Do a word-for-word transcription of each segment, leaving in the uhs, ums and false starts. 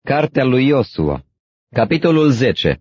Cartea lui Iosua, capitolul zece.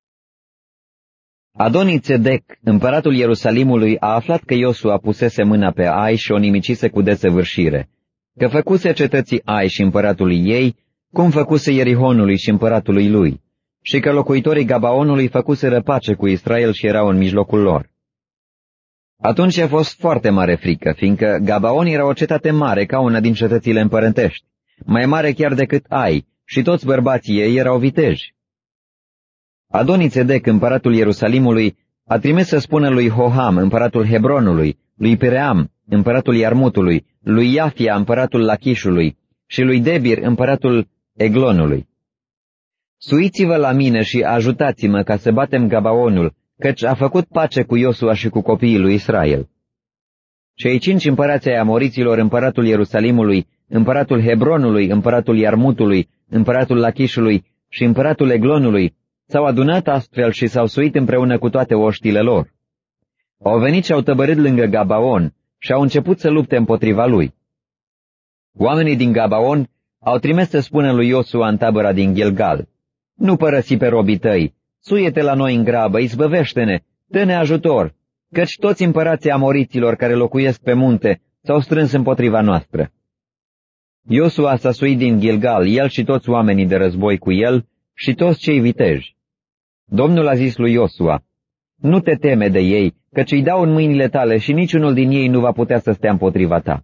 Adoni-Țedec, împăratul Ierusalimului, a aflat că Iosua pusese mâna pe Ai și o nimicise cu desăvârșire, că făcuse cetății Ai și împăratului ei, cum făcuse Ierihonului și împăratului lui, și că locuitorii Gabaonului făcuseră pace cu Israel și erau în mijlocul lor. Atunci a fost foarte mare frică, fiindcă Gabaon era o cetate mare ca una din cetățile împărătești, mai mare chiar decât Ai, și toți bărbații ei erau viteji. Adoni-Țedec, împăratul Ierusalimului, a trimis să spună lui Hoham, împăratul Hebronului, lui Piream, împăratul Iarmutului, lui Iafia, împăratul Lachișului, și lui Debir, împăratul Eglonului: Suiți-vă la mine și ajutați-mă ca să batem Gabaonul, căci a făcut pace cu Iosua și cu copiii lui Israel. Cei cinci împărați ai amoriților, împăratul Ierusalimului, împăratul Hebronului, împăratul Iarmutului, împăratul Lachișului și împăratul Eglonului, s-au adunat astfel și s-au suit împreună cu toate oștile lor. Au venit și au tăbărât lângă Gabaon și au început să lupte împotriva lui. Oamenii din Gabaon au trimis să spună lui Iosua în tabăra din Gilgal: Nu părăsi pe robii tăi, suie-te la noi în grabă, izbăvește-ne, dă-ne ajutor, căci toți împărații amoriților care locuiesc pe munte s-au strâns împotriva noastră. Iosua s-a suit din Gilgal, el și toți oamenii de război cu el și toți cei viteji. Domnul a zis lui Iosua: Nu te teme de ei, căci îi dau în mâinile tale și niciunul din ei nu va putea să stea împotriva ta.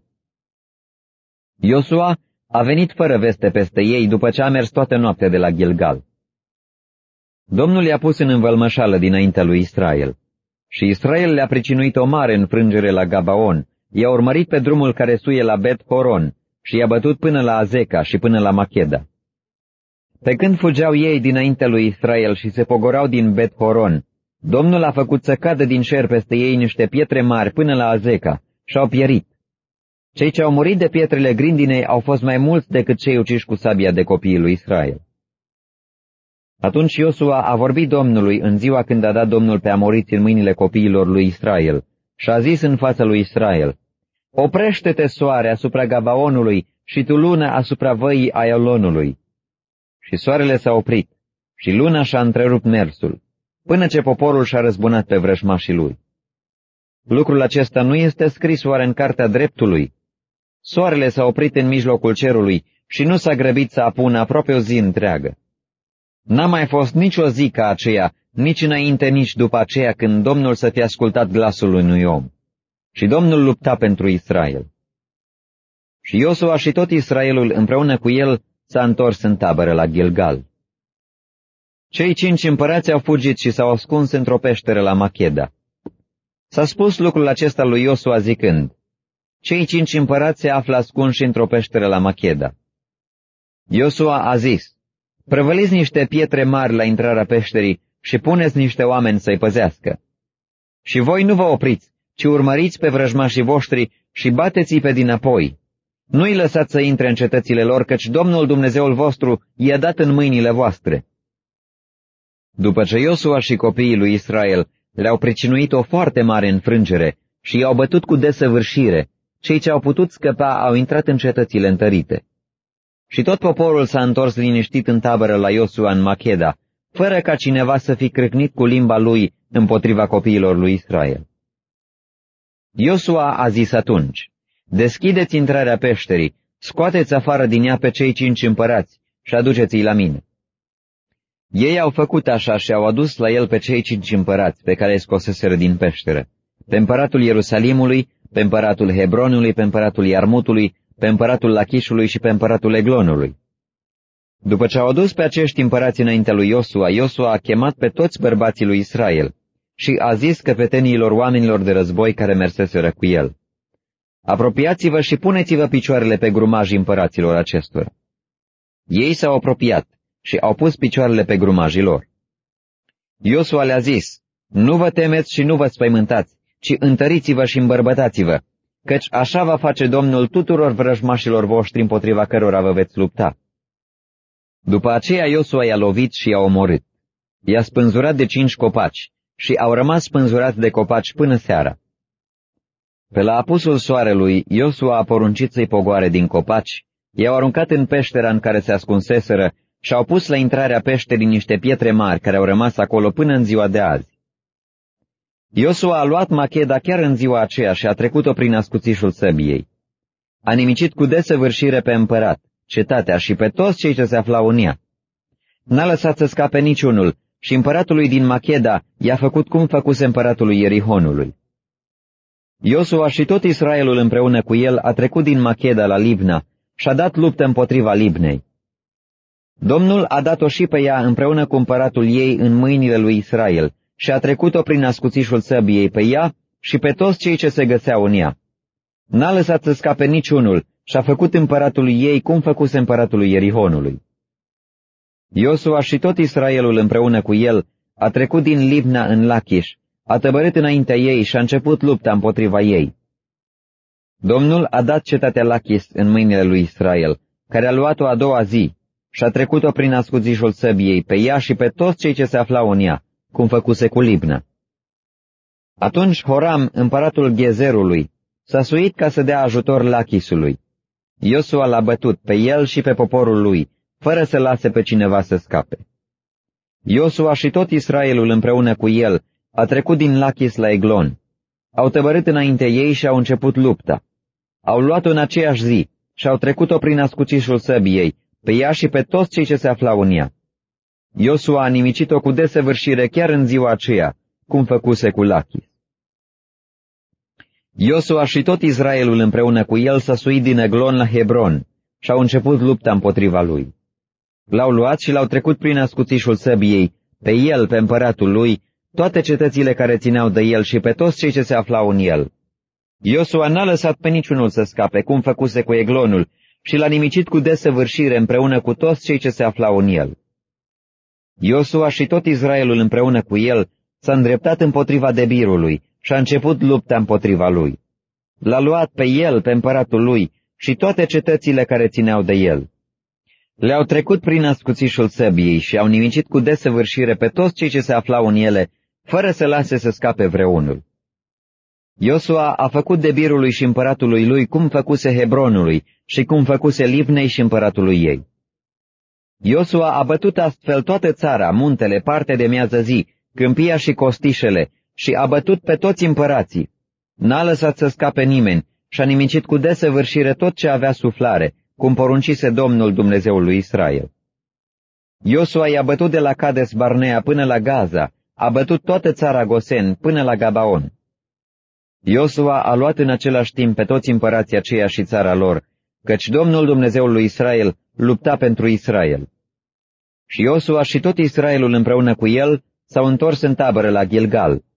Iosua a venit fără veste peste ei după ce a mers toată noaptea de la Gilgal. Domnul i-a pus în învălmășală dinaintea lui Israel și Israel le-a pricinuit o mare înfrângere la Gabaon, i-a urmărit pe drumul care suie la Bet-Horon și i-a bătut până la Azeca și până la Macheda. Pe când fugeau ei dinaintea lui Israel și se pogorau din Bet-Horon, Domnul a făcut să cadă din șer peste ei niște pietre mari până la Azeca și au pierit. Cei ce au murit de pietrele grindinei au fost mai mulți decât cei uciși cu sabia de copiii lui Israel. Atunci Iosua a vorbit Domnului în ziua când a dat Domnul pe amoriți în mâinile copiilor lui Israel și a zis în fața lui Israel: Oprește-te, soare, asupra Gabaonului și tu, lună, asupra văii Aialonului. Și soarele s-a oprit și luna și-a întrerupt mersul, până ce poporul și-a răzbunat pe vrăjmașii lui. Lucrul acesta nu este scris oare în cartea dreptului? Soarele s-a oprit în mijlocul cerului și nu s-a grăbit să apună aproape o zi întreagă. N-a mai fost nici o zi ca aceea, nici înainte, nici după aceea, când Domnul să fie ascultat glasul unui om. Și Domnul lupta pentru Israel. Și Iosua și tot Israelul împreună cu el s-a întors în tabără la Gilgal. Cei cinci împărați au fugit și s-au ascuns într-o peșteră la Macheda. S-a spus lucrul acesta lui Iosua zicând: Cei cinci împărați se află ascunși într-o peșteră la Macheda. Iosua a zis: Prăvăliți niște pietre mari la intrarea peșterii și puneți niște oameni să-i păzească. Și voi nu vă opriți, ci urmăriți pe vrăjmașii voștri și bateți-i pe dinapoi. Nu-i lăsați să intre în cetățile lor, căci Domnul Dumnezeul vostru i-a dat în mâinile voastre. După ce Iosua și copiii lui Israel le-au pricinuit o foarte mare înfrângere și i-au bătut cu desăvârșire, cei ce au putut scăpa au intrat în cetățile întărite. Și tot poporul s-a întors liniștit în tabără la Iosua în Macheda, fără ca cineva să fi crâcnit cu limba lui împotriva copiilor lui Israel. Iosua a zis atunci: Deschideți intrarea peșterii, scoateți afară din ea pe cei cinci împărați și aduceți-i la mine. Ei au făcut așa și au adus la el pe cei cinci împărați pe care îi scoseseră din peșteră, pe împăratul Ierusalimului, pe împăratul Hebronului, pe împăratul Iarmutului, pe împăratul Lachișului și pe împăratul Eglonului. După ce au adus pe acești împărați înaintea lui Iosua, Iosua a chemat pe toți bărbații lui Israel și a zis căpeteniilor oamenilor de război care merseseră cu el: Apropiați-vă și puneți-vă picioarele pe grumajii împăraților acestora. Ei s-au apropiat și au pus picioarele pe grumajii lor. Iosua le-a zis: Nu vă temeți și nu vă spăimântați, ci întăriți-vă și îmbărbătați-vă, căci așa va face Domnul tuturor vrăjmașilor voștri împotriva cărora vă veți lupta. După aceea Iosua i-a lovit și i-a omorât. I-a spânzurat de cinci copaci și au rămas spânzurați de copaci până seara. Pe la apusul soarelui, Iosua a poruncit să-i pogoare din copaci, i-au aruncat în peștera în care se ascunseseră și-au pus la intrarea peșterii niște pietre mari care au rămas acolo până în ziua de azi. Iosua a luat Macheda chiar în ziua aceea și a trecut-o prin ascuțișul săbiei. A nimicit cu desăvârșire pe împărat, cetatea și pe toți cei ce se aflau în ea. N-a lăsat să scape niciunul și împăratului din Macheda i-a făcut cum făcuse împăratului Ierihonului. Iosua și tot Israelul împreună cu el a trecut din Macheda la Libna și a dat luptă împotriva Libnei. Domnul a dat-o și pe ea împreună cu împăratul ei în mâinile lui Israel și a trecut-o prin ascuțișul săbiei pe ea și pe toți cei ce se găseau în ea. N-a lăsat să scape niciunul și a făcut împăratului ei cum făcuse împăratului Ierihonului. Iosua și tot Israelul împreună cu el a trecut din Libna în Lachish, a tăbărât înaintea ei și a început lupta împotriva ei. Domnul a dat cetatea Lachis în mâinile lui Israel, care a luat-o a doua zi și a trecut-o prin ascuțișul săbiei pe ea și pe toți cei ce se aflau în ea, cum făcuse cu Libna. Atunci Horam, împăratul Ghezerului, s-a suit ca să dea ajutor Lachisului. Iosua l-a bătut pe el și pe poporul lui, fără să lase pe cineva să scape. Iosua și tot Israelul împreună cu el a trecut din Lachis la Eglon. Au tăbărât înainte ei și au început lupta. Au luat-o în aceeași zi și au trecut-o prin ascuțișul săbiei, pe ea și pe toți cei ce se aflau în ea. Iosua a nimicit-o cu desăvârșire chiar în ziua aceea, cum făcuse cu Lachis. Iosua și tot Israelul împreună cu el s-a suit din Eglon la Hebron și au început lupta împotriva lui. L-au luat și l-au trecut prin ascuțișul săbiei, pe el, pe împăratul lui, toate cetățile care țineau de el și pe toți cei ce se aflau în el. Iosua n-a lăsat pe niciunul să scape, cum făcuse cu Eglonul, și l-a nimicit cu desăvârșire împreună cu toți cei ce se aflau în el. Iosua și tot Israelul împreună cu el s-a îndreptat împotriva Debirului și a început lupta împotriva lui. L-a luat pe el, pe împăratul lui, și toate cetățile care țineau de el. Le-au trecut prin ascuțișul săbiei și au nimicit cu desăvârșire pe toți cei ce se aflau în ele, fără să lase să scape vreunul. Iosua a făcut Debirului și împăratului lui cum făcuse Hebronului și cum făcuse Libnei și împăratului ei. Iosua a bătut astfel toată țara, muntele, parte de miază zi, câmpia și costișele, și a bătut pe toți împărații. N-a lăsat să scape nimeni și a nimicit cu desăvârșire tot ce avea suflare, cum poruncise Domnul Dumnezeul lui Israel. Iosua i-a bătut de la Cades Barnea până la Gaza, a bătut toată țara Gosen până la Gabaon. Iosua a luat în același timp pe toți împărații aceia și țara lor, căci Domnul Dumnezeul lui Israel lupta pentru Israel. Și Iosua și tot Israelul împreună cu el s-au întors în tabără la Gilgal.